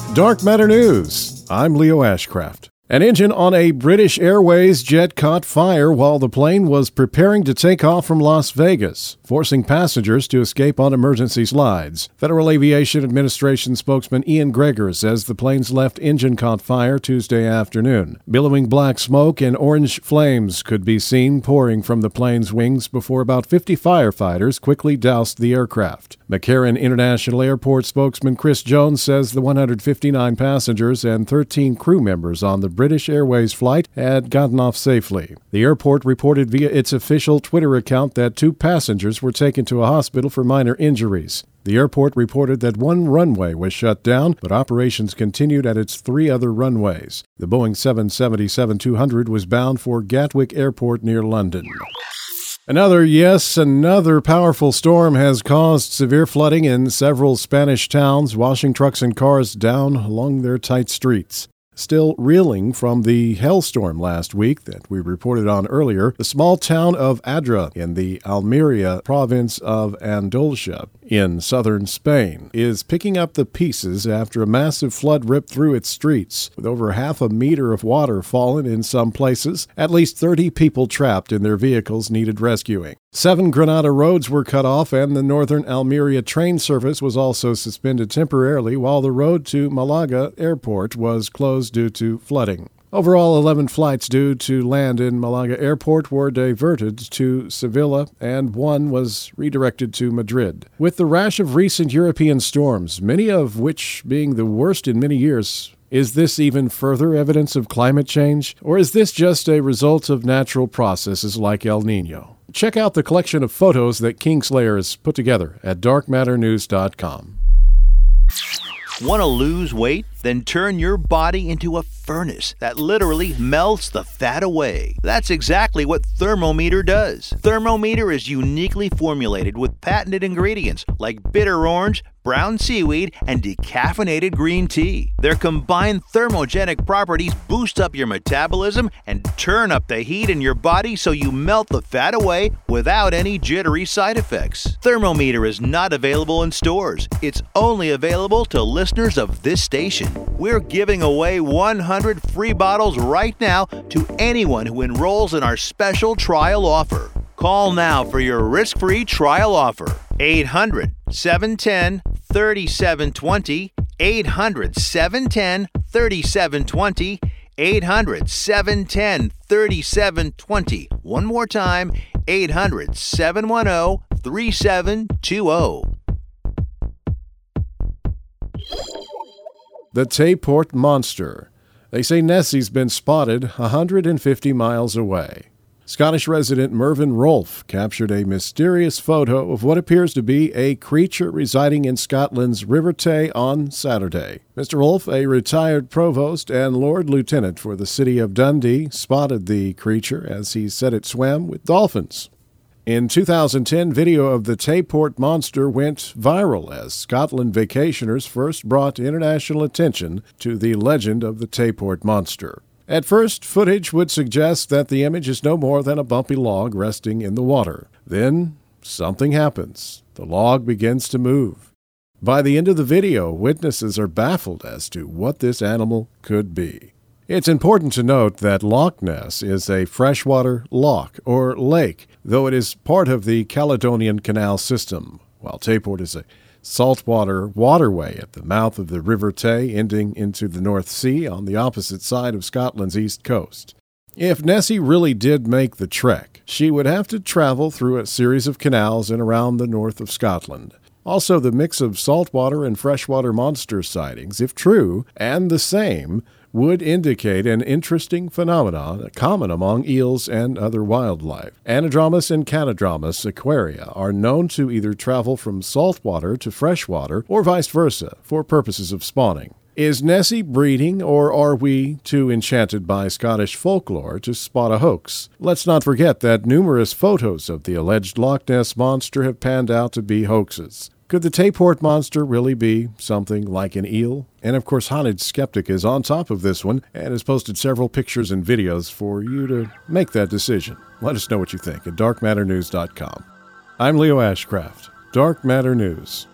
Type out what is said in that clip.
Dark Matter News. I'm Leo Ashcraft. An engine on a British Airways jet caught fire while the plane was preparing to take off from Las Vegas, forcing passengers to escape on emergency slides. Federal Aviation Administration spokesman Ian Gregor says the plane's left engine caught fire Tuesday afternoon. Billowing black smoke and orange flames could be seen pouring from the plane's wings before about 50 firefighters quickly doused the aircraft. McCarran International Airport spokesman Chris Jones says the 159 passengers and 13 crew members on the British Airways flight had gotten off safely. The airport reported via its official Twitter account that 2 passengers were taken to a hospital for minor injuries. The airport reported that 1 runway was shut down, but operations continued at its 3 other runways. The Boeing 777-200 was bound for Gatwick Airport near London. Another powerful storm has caused severe flooding in several Spanish towns, washing trucks and cars down along their tight streets. Still reeling from the hailstorm last week that we reported on earlier, the small town of Adra in the Almeria province of Andalusia in southern Spain is picking up the pieces after a massive flood ripped through its streets. With over half a meter of water fallen in some places, at least 30 people trapped in their vehicles needed rescuing. 7 Granada roads were cut off, and the northern Almeria train service was also suspended temporarily, while the road to Malaga Airport was closed due to flooding. Overall, 11 flights due to land in Malaga Airport were diverted to Sevilla, and 1 was redirected to Madrid. With the rash of recent European storms, many of which being the worst in many years, is this even further evidence of climate change, or is this just a result of natural processes like El Niño? Check out the collection of photos that Kingslayer has put together at darkmatternews.com. Want to lose weight? Then turn your body into a furnace that literally melts the fat away. That's exactly what Thermometer does. Thermometer is uniquely formulated with patented ingredients like bitter orange, brown seaweed, and decaffeinated green tea. Their combined thermogenic properties boost up your metabolism and turn up the heat in your body so you melt the fat away without any jittery side effects. Thermometer is not available in stores. It's only available to listeners of this station. We're giving away 100 free bottles right now to anyone who enrolls in our special trial offer. Call now for your risk-free trial offer. 800-710-3720, 800-710-3720, 800-710-3720. One more time, 800-710-3720. The Tayport Monster. They say Nessie's been spotted 150 miles away. Scottish resident Mervyn Rolfe captured a mysterious photo of what appears to be a creature residing in Scotland's River Tay on Saturday. Mr. Rolfe, a retired provost and Lord Lieutenant for the city of Dundee, spotted the creature as he said it swam with dolphins. In 2010, video of the Tayport Monster went viral as Scotland vacationers first brought international attention to the legend of the Tayport Monster. At first, footage would suggest that the image is no more than a bumpy log resting in the water. Then, something happens. The log begins to move. By the end of the video, witnesses are baffled as to what this animal could be. It's important to note that Loch Ness is a freshwater loch or lake, though it is part of the Caledonian Canal system, while Tayport is a saltwater waterway at the mouth of the River Tay, ending into the North Sea on the opposite side of Scotland's east coast. If Nessie really did make the trek, she would have to travel through a series of canals in around the north of Scotland. Also, the mix of saltwater and freshwater monster sightings, if true, and the same, would indicate an interesting phenomenon common among eels and other wildlife. Anadromous and Canadromous aquaria are known to either travel from saltwater to freshwater or vice versa for purposes of spawning. Is Nessie breeding, or are we too enchanted by Scottish folklore to spot a hoax? Let's not forget that numerous photos of the alleged Loch Ness Monster have panned out to be hoaxes. Could the Tayport Monster really be something like an eel? And of course, Haunted Skeptic is on top of this one and has posted several pictures and videos for you to make that decision. Let us know what you think at darkmatternews.com. I'm Leo Ashcraft, Dark Matter News.